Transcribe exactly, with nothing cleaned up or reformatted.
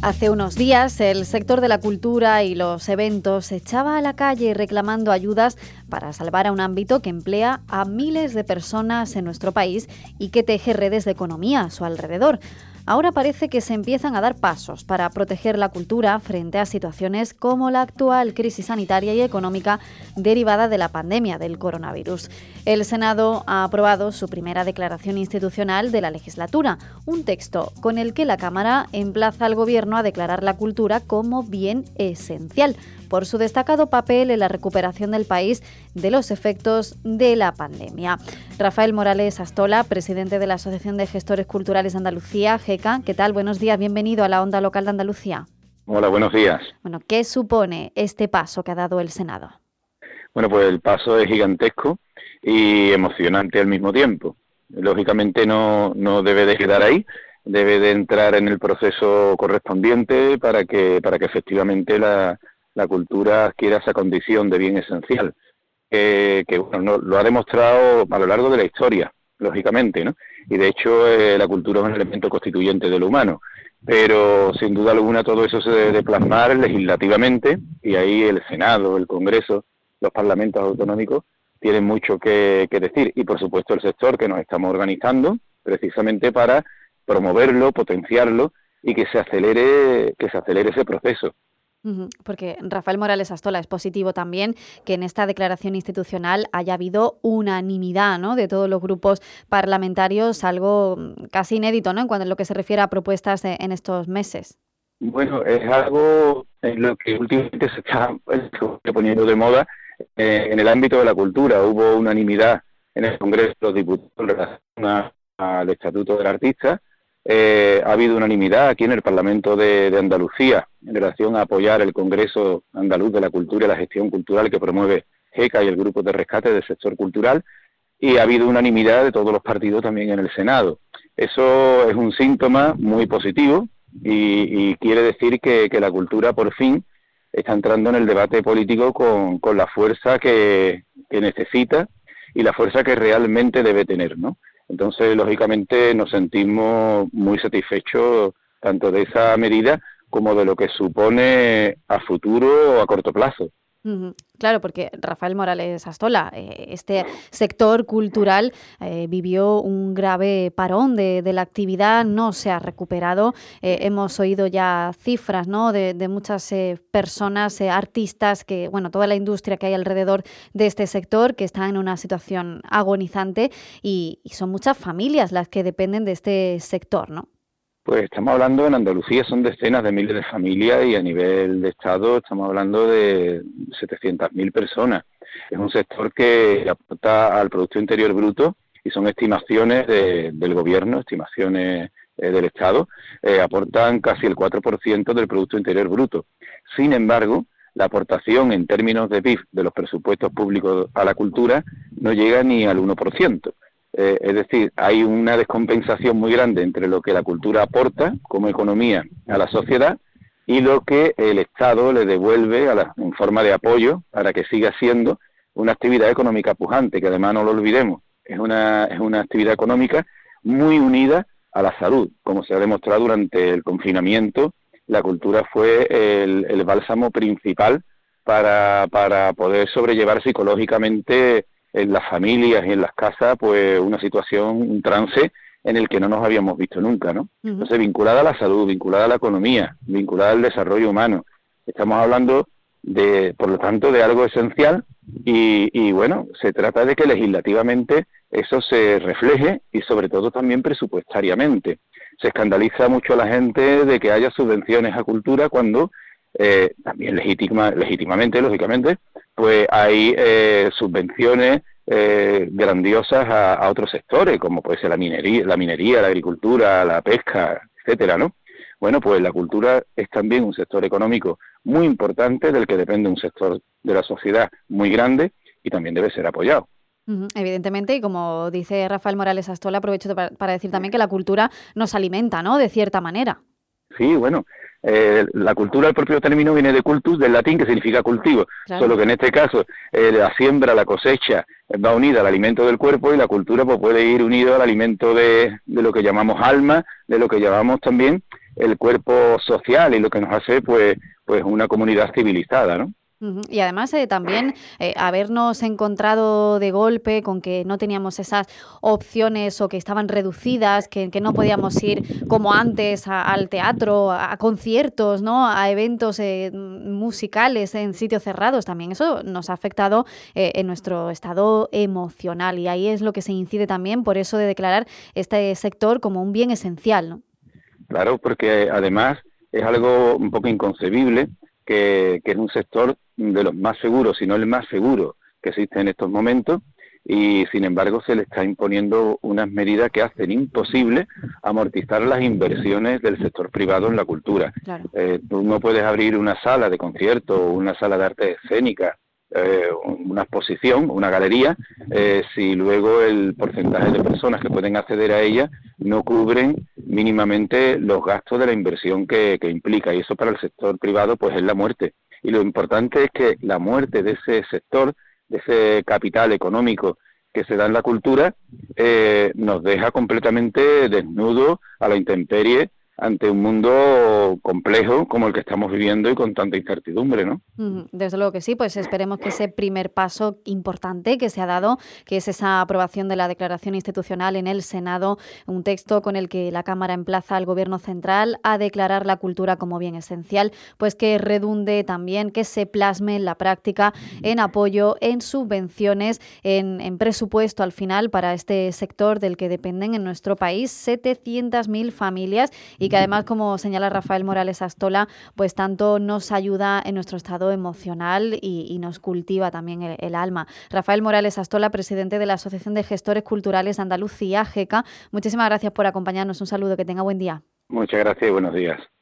Hace unos días, el sector de la cultura y los eventos se echaba a la calle reclamando ayudas para salvar a un ámbito que emplea a miles de personas en nuestro país y que teje redes de economía a su alrededor. Ahora parece que se empiezan a dar pasos para proteger la cultura frente a situaciones como la actual crisis sanitaria y económica derivada de la pandemia del coronavirus. El Senado ha aprobado su primera declaración institucional de la legislatura, un texto con el que la Cámara emplaza al Gobierno a declarar la cultura como bien esencial por su destacado papel en la recuperación del país de los efectos de la pandemia. Rafael Morales Astola, presidente de la Asociación de Gestores Culturales de Andalucía, GECA. ¿Qué tal? Buenos días, bienvenido a la Onda Local de Andalucía. Hola, buenos días. Bueno, ¿qué supone este paso que ha dado el Senado? Bueno, pues el paso es gigantesco y emocionante al mismo tiempo. Lógicamente no, no debe de quedar ahí, debe de entrar en el proceso correspondiente para que, para que efectivamente la, la cultura adquiera esa condición de bien esencial, eh, que bueno, no, lo ha demostrado a lo largo de la historia, lógicamente, ¿no? Y de hecho eh, la cultura es un elemento constituyente de lo humano, pero sin duda alguna todo eso se debe de plasmar legislativamente, y ahí el Senado, el Congreso, los parlamentos autonómicos tienen mucho que, que decir, y por supuesto el sector que nos estamos organizando precisamente para promoverlo, potenciarlo y que se acelere, que se acelere ese proceso. Porque Rafael Morales Astola, es positivo también que en esta declaración institucional haya habido unanimidad, ¿no?, de todos los grupos parlamentarios, algo casi inédito, ¿no?, en cuanto a lo que se refiere a propuestas de, en estos meses. Bueno, es algo en lo que últimamente se está poniendo de moda eh, en el ámbito de la cultura. Hubo unanimidad en el Congreso de los Diputados en relación al Estatuto del Artista. Eh, ha habido unanimidad aquí en el Parlamento de, de Andalucía en relación a apoyar el Congreso Andaluz de la Cultura y la Gestión Cultural que promueve GECA y el Grupo de Rescate del Sector Cultural, y ha habido unanimidad de todos los partidos también en el Senado. Eso es un síntoma muy positivo y, y quiere decir que, que la cultura por fin está entrando en el debate político con, con la fuerza que, que necesita y la fuerza que realmente debe tener, ¿no? Entonces, lógicamente, nos sentimos muy satisfechos tanto de esa medida como de lo que supone a futuro o a corto plazo. Uh-huh. Claro, porque Rafael Morales Astola, eh, este sector cultural eh, vivió un grave parón de, de la actividad, no se ha recuperado. Eh, hemos oído ya cifras, ¿no?, de, de muchas eh, personas, eh, artistas, que, bueno, toda la industria que hay alrededor de este sector que está en una situación agonizante y, y son muchas familias las que dependen de este sector, ¿no? Pues estamos hablando, en Andalucía son decenas de miles de familias y a nivel de Estado estamos hablando de setecientas mil personas. Es un sector que aporta al Producto Interior Bruto y son estimaciones de, del Gobierno, estimaciones eh, del Estado, eh, aportan casi el cuatro por ciento del Producto Interior Bruto. Sin embargo, la aportación en términos de P I B de los presupuestos públicos a la cultura no llega ni al uno por ciento. Eh, es decir, hay una descompensación muy grande entre lo que la cultura aporta como economía a la sociedad y lo que el Estado le devuelve a la, en forma de apoyo para que siga siendo una actividad económica pujante, que además no lo olvidemos, es una, es una actividad económica muy unida a la salud. Como se ha demostrado durante el confinamiento, la cultura fue el, el bálsamo principal para, para poder sobrellevar psicológicamente en las familias y en las casas, pues una situación, un trance en el que no nos habíamos visto nunca, ¿no? Uh-huh. Entonces, vinculada a la salud, vinculada a la economía, vinculada al desarrollo humano. Estamos hablando de, por lo tanto, de algo esencial y, y bueno, se trata de que legislativamente eso se refleje y sobre todo también presupuestariamente. Se escandaliza mucho a la gente de que haya subvenciones a cultura cuando eh, también legítima, legítimamente, lógicamente, pues hay eh, subvenciones eh, grandiosas a, a otros sectores, como puede ser la minería, la minería, la agricultura, la pesca, etcétera, ¿no? Bueno, pues la cultura es también un sector económico muy importante del que depende un sector de la sociedad muy grande y también debe ser apoyado. Evidentemente, y como dice Rafael Morales Astola, aprovecho para, para decir también que la cultura nos alimenta, ¿no?, de cierta manera. Sí, bueno, eh, la cultura, el propio término viene de cultus, del latín, que significa cultivo, claro. Solo que en este caso eh, la siembra, la cosecha va unida al alimento del cuerpo y la cultura pues puede ir unido al alimento de, de lo que llamamos alma, de lo que llamamos también el cuerpo social y lo que nos hace pues, pues una comunidad civilizada, ¿no? Uh-huh. Y además eh, también eh, habernos encontrado de golpe con que no teníamos esas opciones o que estaban reducidas, que, que no podíamos ir como antes a, al teatro, a, a conciertos, ¿no? A eventos eh, musicales en sitios cerrados, también eso nos ha afectado eh, en nuestro estado emocional, y ahí es lo que se incide también, por eso de declarar este sector como un bien esencial, ¿no? Claro, porque además es algo un poco inconcebible que, que es un sector de los más seguros, si no el más seguro que existe en estos momentos, y sin embargo se le está imponiendo unas medidas que hacen imposible amortizar las inversiones del sector privado en la cultura. Claro. Eh, tú no puedes abrir una sala de concierto, una sala de arte escénica, eh, una exposición, una galería, eh, si luego el porcentaje de personas que pueden acceder a ella no cubren mínimamente los gastos de la inversión que, que implica, y eso para el sector privado pues es la muerte. Y lo importante es que la muerte de ese sector, de ese capital económico que se da en la cultura, eh, nos deja completamente desnudos a la intemperie ante un mundo complejo como el que estamos viviendo y con tanta incertidumbre, ¿no? Desde luego que sí, pues esperemos que ese primer paso importante que se ha dado, que es esa aprobación de la declaración institucional en el Senado, un texto con el que la Cámara emplaza al Gobierno central a declarar la cultura como bien esencial, pues que redunde también, que se plasme en la práctica en apoyo, en subvenciones, en, en presupuesto al final para este sector del que dependen en nuestro país setecientas mil familias, y que además, como señala Rafael Morales Astola, pues tanto nos ayuda en nuestro estado emocional y, y nos cultiva también el, el alma. Rafael Morales Astola, presidente de la Asociación de Gestores Culturales de Andalucía, GECA, muchísimas gracias por acompañarnos. Un saludo, que tenga buen día. Muchas gracias y buenos días.